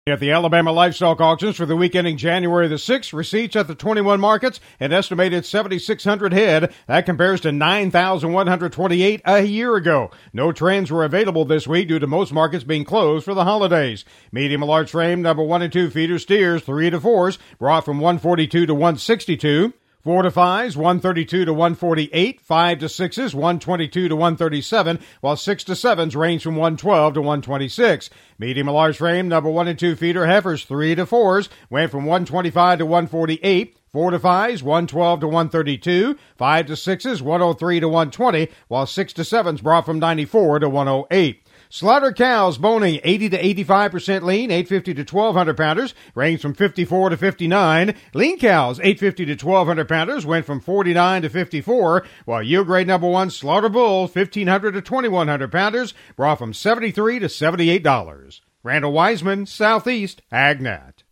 At the Alabama Livestock Auctions for the week ending January the 6th, receipts at the 21 markets, an estimated 7,600 head. That compares to 9,128 a year ago. No trends were available this week due to most markets being closed for the holidays. Medium and large frame, number 1 and 2 feeder steers, 3 to 4s, brought from 142 to 162. 4 to 5s, 132 to 148, 5 to 6s, 122 to 137, while 6 to 7s range from 112 to 126. Medium and large frame, number 1 and 2 feeder heifers, 3 to 4s, went from 125 to 148, 4 to 5s, 112 to 132, 5 to 6s, 103 to 120, while 6 to 7s brought from 94 to 108. Slaughter cows boning 80 to 85% lean, 850 to 1,200 pounders, range from 54 to 59. Lean cows, 850 to 1,200 pounders, went from 49 to 54, while yield grade number 1 slaughter bull, 1,500 to 2,100 pounders, brought from $73 to $78. Randall Wiseman, Southeast AgNet.